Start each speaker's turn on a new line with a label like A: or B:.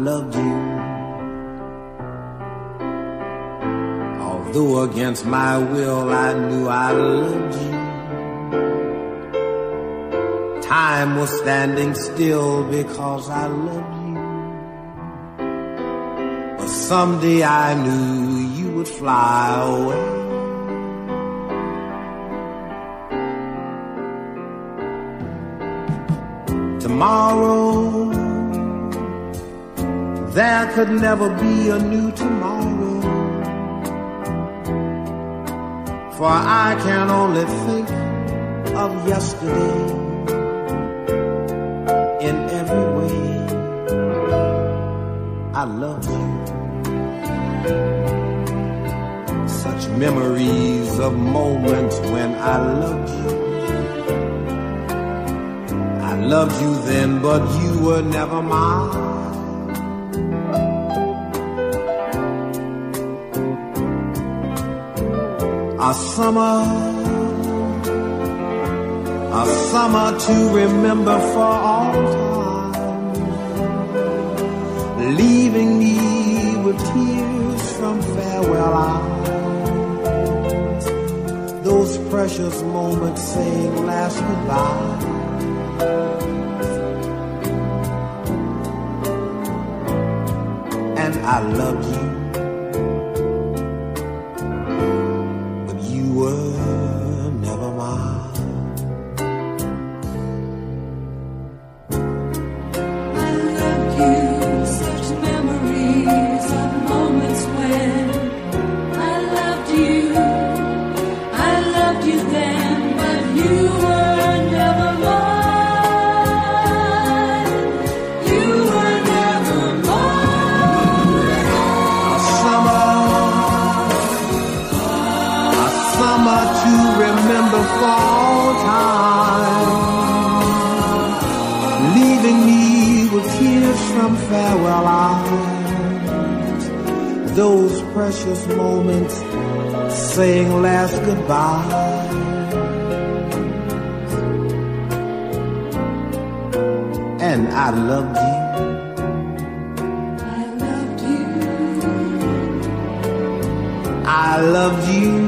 A: loved you. Although against my will I knew I loved you. Time was standing still because I loved you. But someday I knew you would fly away. Tomorrow, there could never be a new tomorrow. For I can only think of yesterday in every way. I love you. Such memories of moments when I loved you. I loved you then, but you were never mine. A summer to remember for all time, leaving me with tears from farewell eyes. Those precious moments saying last goodbye. And I loved you. Farewell eyes, those precious moments saying last goodbye. And I loved you. I loved you. I loved you.